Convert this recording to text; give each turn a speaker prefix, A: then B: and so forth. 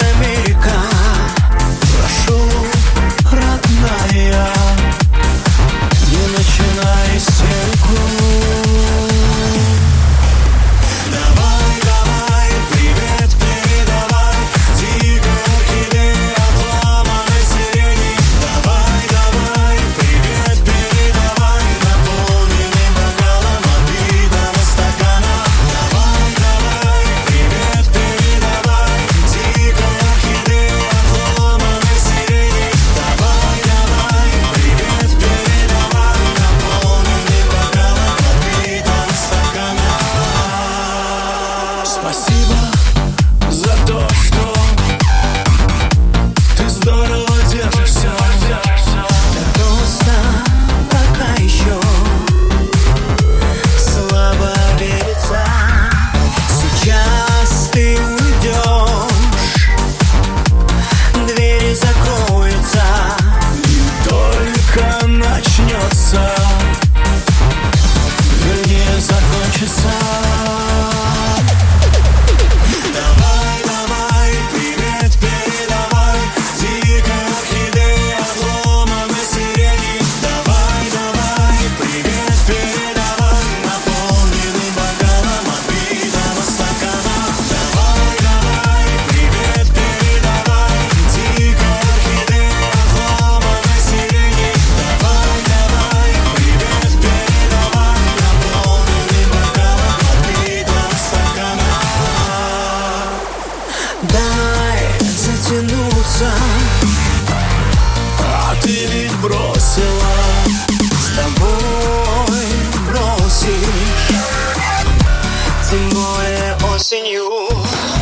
A: Америка. Прошу, родная, не начинай истерику. Давай, давай, привет передавай дикой орхидее обломанной сирени. Давай, давай, привет передавай наполненным бокалом отбитого стакана. Давай, давай, привет передавай дикой орхидее обломанной сирени. Давай, давай, привет передавай наполненным бокалом отбитого стакана. Спасибо за то, что ты здорово держишься. Я просто пока еще слабо верится. Сейчас ты уйдешь, двери закроются, и только начнется, вернее закончится. Давай, давай, привет передавай дикой орхидее обломанной сирени. Давай, давай, привет передавай наполненным бокалом отбитого стакана. Давай, давай, привет передавай дикой орхидее обломанной сирени. Давай, давай, привет передавай наполненным бокалом отбитого стакана. Дай затянуться, а ты ведь бросила, с тобой бросишь, тем более осенью.